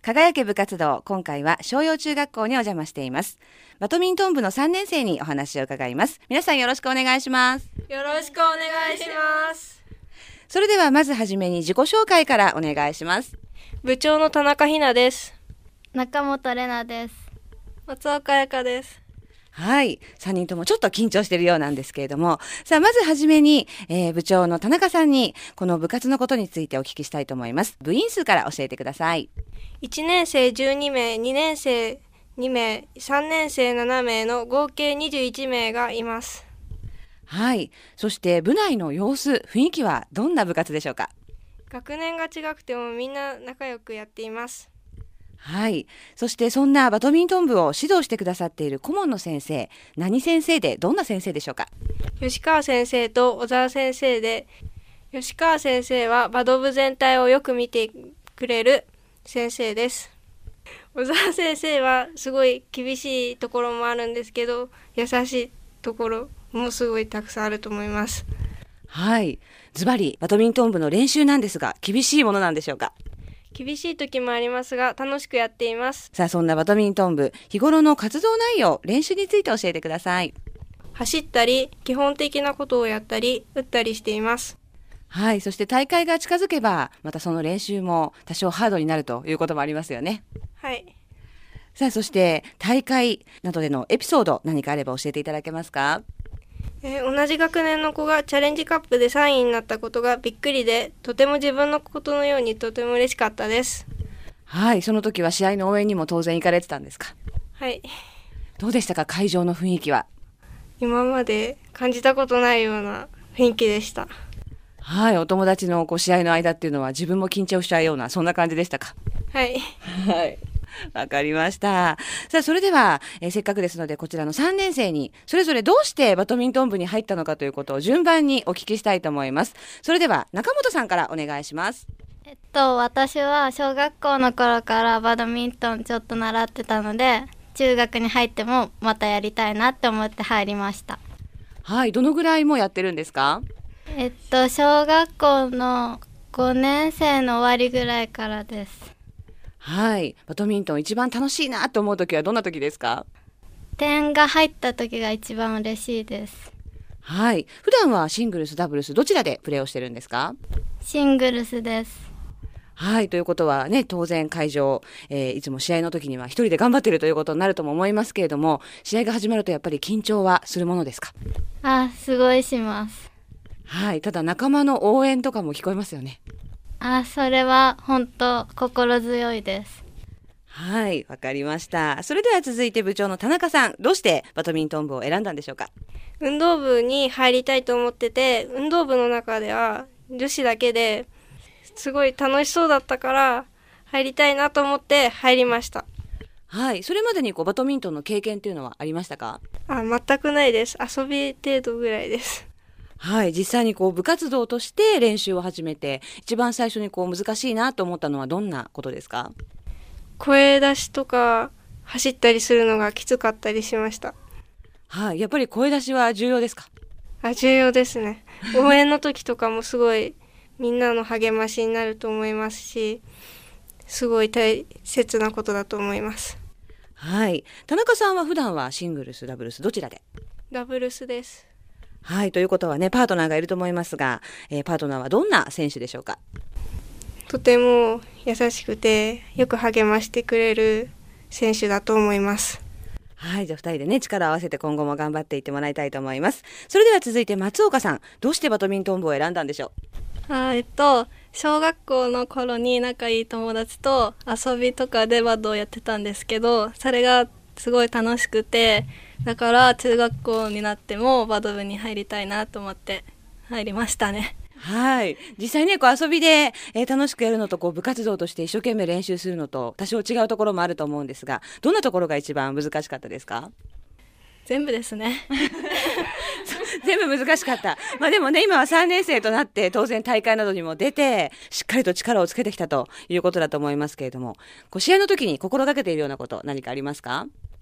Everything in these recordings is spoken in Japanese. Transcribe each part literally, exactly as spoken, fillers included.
輝け部活動、今回は商陽中学校にお邪魔しています。バドミントン部のさんねん生にお話を伺います。皆さんよろしくお願いします。 よろしくお願いします。 それではまずはじめに自己紹介からお願いします。 部長の田中ひなです。 中本玲奈です。 松岡彩香です。 はい、さんにんともちょっと緊張しているようなんですけれども、さあまずはじめに、えー、部長の田中さんにこの部活のことについてお聞きしたいと思います。部員数から教えてください。 いちねん生じゅうにめい、にねん生にめい、さんねん生ななめいの合計にじゅういちめいがいます。 はい、そして部内の様子、雰囲気はどんな部活でしょうか？ 学年が違くてもみんな仲良くやっています。 はい、そしてそんなバドミントン部を指導してくださっている顧問の先生、何先生でどんな先生でしょうか？ 吉川先生と小沢先生で、吉川先生はバド部全体をよく見てくれる先生です。小沢先生はすごい厳しいところもあるんですけど、優しいところもすごいたくさんあると思います。 はい、ズバリバドミントン部の練習なんですが、厳しいものなんでしょうか？ 厳しい時もありますが楽しくやっています。 さあそんなバドミントン部、日頃の活動内容、練習について教えてください。 走ったり基本的なことをやったり打ったりしています。 はい、そして大会が近づけばまたその練習も多少ハードになるということもありますよね。 はい。 さあそして大会などでのエピソード、何かあれば教えていただけますか？ えー、同じ学年の子がチャレンジカップでさんいになったことがびっくりで、とても自分のことのようにとても嬉しかったです。 はい、その時は試合の応援にも当然行かれてたんですか？ はい。 どうでしたか、会場の雰囲気は？ 今まで感じたことないような雰囲気でした。 はい、お友達のこう試合の間っていうのは自分も緊張しちゃうような、そんな感じでしたか？ はい。 はい。わかりました。さあそれでは、えー、せっかくですのでこちらのさんねん生にそれぞれどうしてバドミントン部に入ったのかということを順番にお聞きしたいと思います。それでは中本さんからお願いします。 えっと私は小学校の頃からバドミントンちょっと習ってたので、中学に入ってもまたやりたいなって思って入りました。 はい、どのぐらいもやってるんですか？ えっと小学校のごねん生の終わりぐらいからです。 はい、バドミントン一番楽しいなと思う時はどんな時ですか？ 点が入った時が一番嬉しいです。 はい、普段はシングルスダブルスどちらでプレーをしてるんですか？ シングルスです。 はい、ということはね、当然会場、えー、いつも試合の時には一人で頑張っているということになるとも思いますけれども、試合が始まるとやっぱり緊張はするものですか？ あ、すごいします。 はい、ただ仲間の応援とかも聞こえますよね。 あ、それは本当心強いです。 はい、わかりました。それでは続いて部長の田中さん、どうしてバドミントン部を選んだんでしょうか？ 運動部に入りたいと思ってて、運動部の中では女子だけですごい楽しそうだったから入りたいなと思って入りました。 はい、それまでにこうバドミントンの経験っていうのはありましたか？ あ、全くないです。遊び程度ぐらいです。 はい、実際にこう部活動として練習を始めて、一番最初にこう難しいなと思ったのはどんなことですか？ 声出しとか走ったりするのがきつかったりしました。 はい、やっぱり声出しは重要ですか？ あ、重要ですね。応援の時とかもすごいみんなの励ましになると思いますし、すごい大切なことだと思います。 はい、田中さんは普段はシングルスダブルスどちらで？ ダブルスです。 はい、ということはね、パートナーがいると思いますが、えー、パートナーはどんな選手でしょうか？ とても優しくてよく励ましてくれる選手だと思います。 はい、じゃあふたりでね力を合わせて今後も頑張っていってもらいたいと思います。それでは続いて松岡さん、どうしてバドミントン部を選んだんでしょう？ あ、えっと小学校の頃に仲いい友達と遊びとかでバドをやってたんですけど、それがすごい楽しくて、だから中学校になってもバド部に入りたいなと思って入りましたね。 はい、実際ねこう遊びで、えー、楽しくやるのとこう部活動として一生懸命練習するのと多少違うところもあると思うんですが、どんなところが一番難しかったですか？ 全部ですね全部難しかった。まあでもね、今はさんねん生となって当然大会などにも出てしっかりと力をつけてきたということだと思いますけれども、こう試合の時に心がけているようなこと何かありますか？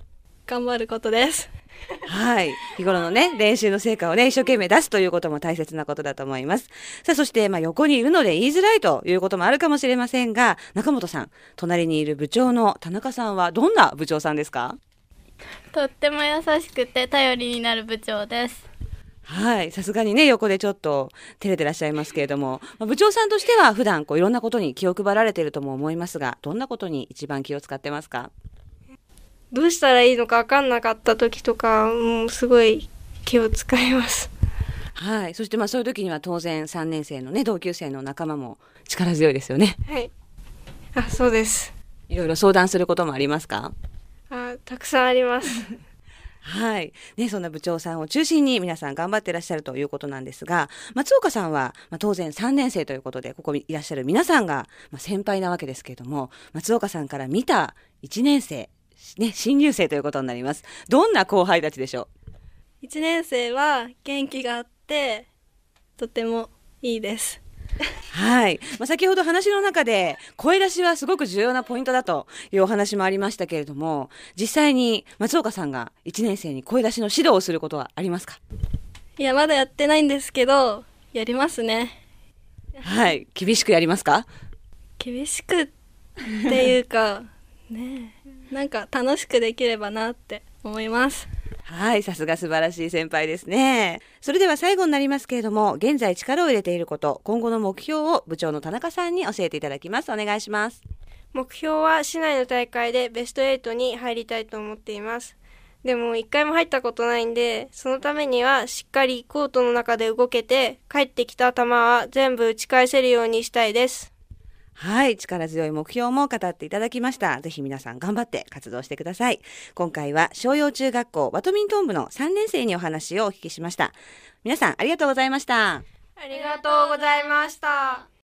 頑張ることです。 はい。日頃のね、練習の成果をね、一生懸命出すということも大切なことだと思います。さあ、そして、まあ、横にいるので言いづらいということもあるかもしれませんが、中本さん、隣にいる部長の田中さんはどんな部長さんですか？ とっても優しくて頼りになる部長です。 はい。さすがにね、横でちょっと照れてらっしゃいますけれども、まあ、部長さんとしては普段こういろんなことに気を配られているとも思いますが、どんなことに一番気を使ってますか？ どうしたらいいのか分かんなかった時とか、もうすごい気を使います。 はい。そしてまあそういう時には当然さんねん生のね、同級生の仲間も力強いですよね。 はい。あ、そうです。 いろいろ相談することもありますか？ あ、たくさんあります。 はい。ね、そんな部長さんを中心に皆さん頑張っていらっしゃるということなんですが、松岡さんは、まあ、当然さんねん生ということで、ここにいらっしゃる皆さんが、まあ、先輩なわけですけれども、松岡さんから見たいちねん生、ね、新入生ということになります。どんな後輩たちでしょいちねん生は元気があってとてもいいです。 う？はい。まあ、先ほど話の中で声出しはすごく重要なポイントだというお話もありましたけれども、実際に松岡さんがいちねん生に声出しの指導をすることはありますか？ いやまだやってないんですけどやりますね。 はい。厳しくやりますか？ 厳しくっていうかねえ、なんか楽しくできればなって思います。 はい、さすが素晴らしい先輩ですね。それでは最後になりますけれども、現在力を入れていること、今後の目標を部長の田中さんに教えていただきます。お願いします。 目標は市内の大会でベストはちに入りたいと思っています。でも一回も入ったことないんで、そのためにはしっかりコートの中で動けて、帰ってきた球は全部打ち返せるようにしたいです。 はい、力強い目標も語っていただきました。ぜひ皆さん頑張って活動してください。今回は商陽中学校バドミントン部のさんねん生にお話をお聞きしました。皆さんありがとうございました。 ありがとうございました。